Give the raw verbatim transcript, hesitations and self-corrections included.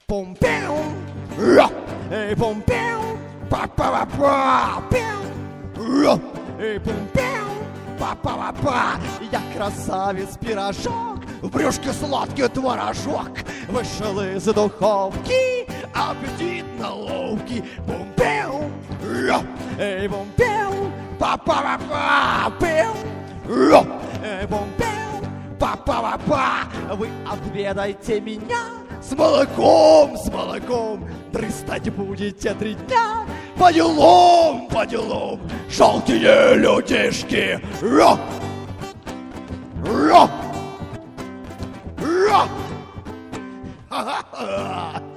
Пум-пяу, ра, эй, пум-пяу, па-па-па-па, пяу, ра, эй, пум-пяу, па-па-па-па. Я красавец-пирожок, в брюшке сладкий творожок, вышел из духовки, аппетитно ловкий. Пум-пяу, ра, эй, пум-пяу, па-па-па-па, пяу, ра, эй, пум-пяу, па-па-па-па. Вы отведайте меня с молоком, с молоком, дрыстать будете три дня. По делам, по делам, жалкие людишки. Ра! Ра! Ра! Ха-ха-ха!